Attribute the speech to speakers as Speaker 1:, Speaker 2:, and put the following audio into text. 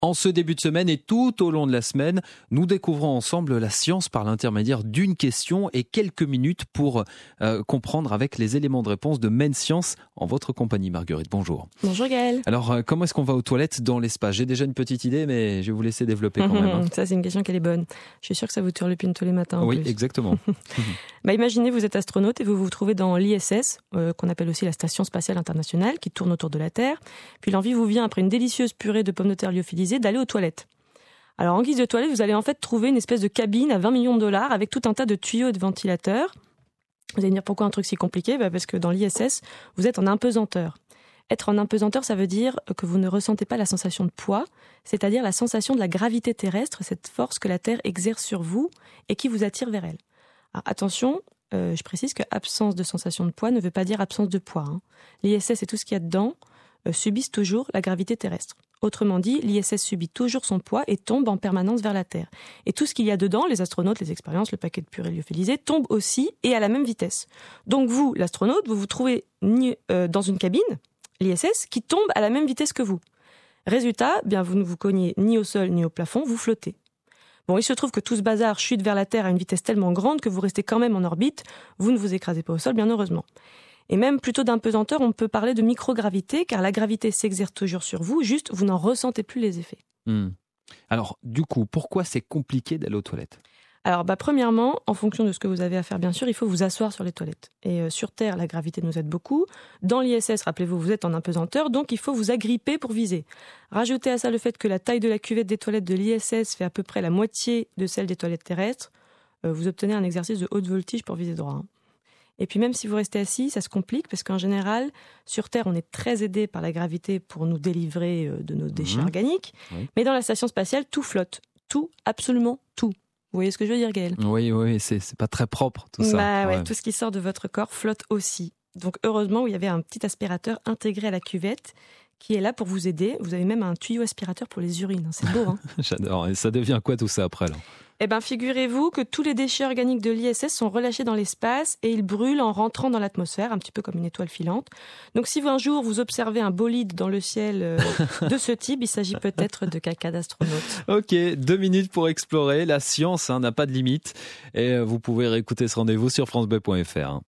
Speaker 1: En ce début de semaine et tout au long de la semaine, nous découvrons ensemble la science par l'intermédiaire d'une question et quelques minutes pour comprendre avec les éléments de réponse de Maine Science en votre compagnie. Marguerite, bonjour.
Speaker 2: Bonjour Gaël.
Speaker 1: Alors, comment est-ce qu'on va aux toilettes dans l'espace ? J'ai déjà une petite idée, mais je vais vous laisser développer quand même.
Speaker 2: Ça, c'est une question qui est bonne. Je suis sûre que ça vous turlupine tous les matins.
Speaker 1: Oui, exactement.
Speaker 2: Imaginez, vous êtes astronaute et vous vous trouvez dans l'ISS, qu'on appelle aussi la Station Spatiale Internationale, qui tourne autour de la Terre. Puis l'envie vous vient, après une délicieuse purée de pommes de terre lyophilisées, d'aller aux toilettes. Alors en guise de toilette, vous allez en fait trouver une espèce de cabine à 20 millions de dollars avec tout un tas de tuyaux et de ventilateurs. Vous allez me dire pourquoi un truc si compliqué ? Parce que dans l'ISS, vous êtes en apesanteur. Être en apesanteur, ça veut dire que vous ne ressentez pas la sensation de poids, c'est-à-dire la sensation de la gravité terrestre, cette force que la Terre exerce sur vous et qui vous attire vers elle. Alors, attention, je précise que absence de sensation de poids ne veut pas dire absence de poids. L'ISS et tout ce qu'il y a dedans subissent toujours la gravité terrestre. Autrement dit, l'ISS subit toujours son poids et tombe en permanence vers la Terre. Et tout ce qu'il y a dedans, les astronautes, les expériences, le paquet de purée lyophilisée, tombe aussi et à la même vitesse. Donc vous, l'astronaute, vous vous trouvez dans une cabine, l'ISS, qui tombe à la même vitesse que vous. Résultat, vous ne vous cognez ni au sol ni au plafond, vous flottez. Bon, il se trouve que tout ce bazar chute vers la Terre à une vitesse tellement grande que vous restez quand même en orbite, vous ne vous écrasez pas au sol, bien heureusement. Et même plutôt d'apesanteur, on peut parler de microgravité, car la gravité s'exerce toujours sur vous, juste vous n'en ressentez plus les effets.
Speaker 1: Alors, du coup, pourquoi c'est compliqué d'aller aux toilettes ?
Speaker 2: Alors, premièrement, en fonction de ce que vous avez à faire, bien sûr, il faut vous asseoir sur les toilettes. Et sur Terre, la gravité nous aide beaucoup. Dans l'ISS, rappelez-vous, vous êtes en apesanteur, donc il faut vous agripper pour viser. Rajoutez à ça le fait que la taille de la cuvette des toilettes de l'ISS fait à peu près la moitié de celle des toilettes terrestres. Vous obtenez un exercice de haute voltige pour viser droit. Et puis même si vous restez assis, ça se complique parce qu'en général, sur Terre, on est très aidé par la gravité pour nous délivrer de nos déchets organiques. Oui. Mais dans la station spatiale, tout flotte. Tout, absolument tout. Vous voyez ce que je veux dire, Gaël ?
Speaker 1: Oui, c'est pas très propre tout ça.
Speaker 2: Ouais, tout ce qui sort de votre corps flotte aussi. Donc heureusement, il y avait un petit aspirateur intégré à la cuvette qui est là pour vous aider. Vous avez même un tuyau aspirateur pour les urines. C'est beau, hein ?
Speaker 1: J'adore. Et ça devient quoi tout ça après là ?
Speaker 2: Figurez-vous que tous les déchets organiques de l'ISS sont relâchés dans l'espace et ils brûlent en rentrant dans l'atmosphère, un petit peu comme une étoile filante. Donc si un jour vous observez un bolide dans le ciel de ce type, il s'agit peut-être de caca d'astronaute.
Speaker 1: Ok, 2 minutes pour explorer. La science n'a pas de limite. Et vous pouvez réécouter ce rendez-vous sur francebleu.fr.